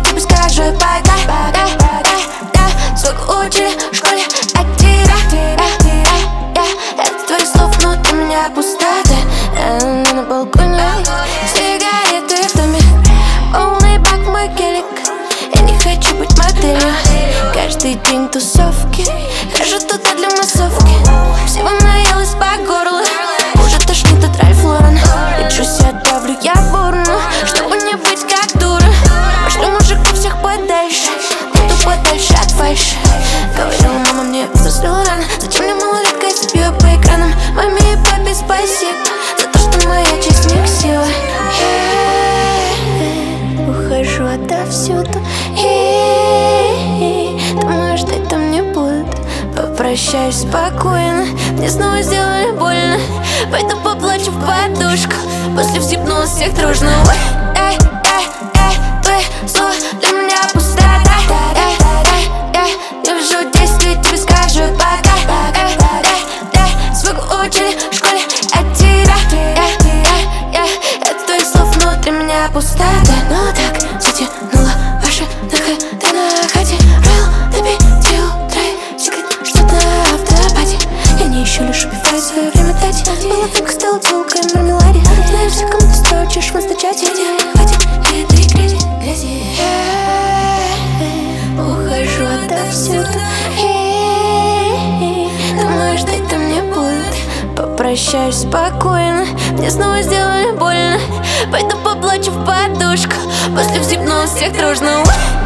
тебе скажу пока. Сколько учили в школе от тебя. Это твоих слов внутри меня пустота. На балконе сигареты в доме, полный бак мой гелик. Я не хочу быть моделью. Каждый день тусовки, хожу туда для массовки. Всего наелась по горло, уже тошнит от Ральф Лорен. Лечусь, отправлю я бурну, чтобы не быть как дура. Пошлю мужиков всех подальше, буду подальше от фальши. Говорила мама мне, взрослела рано. Зачем мне малолетка, если пью по экранам? Маме и папе спасибо за то, что моя честь не ксила. Ухожу отовсюду, думаю, что это мне будет. Попрощаюсь спокойно, мне снова сделали больно. Пойду поплачу в подушку, после всипнула всех дружно. Твои слова для меня пустота. Я вижу действия, тебе скажу пока. Сколько учили в школе от тебя. Это твоих слов внутри меня пустота. Ну так затянула ваши доходы на хате. Роял до 5 утра, секрет, что на автопате. Я не ищу, лишь убиваю свое время дать. Была фотка, стала телкой в мармеладе. Знаю все, кому ты строчишь в инстачате. Хватит этой грязи. Ухожу отовсюду, думаю, что это мне будет. Попрощаюсь спокойно, мне снова сделали больно. Пойду поплачу в подушку, после всипнула всех дружно.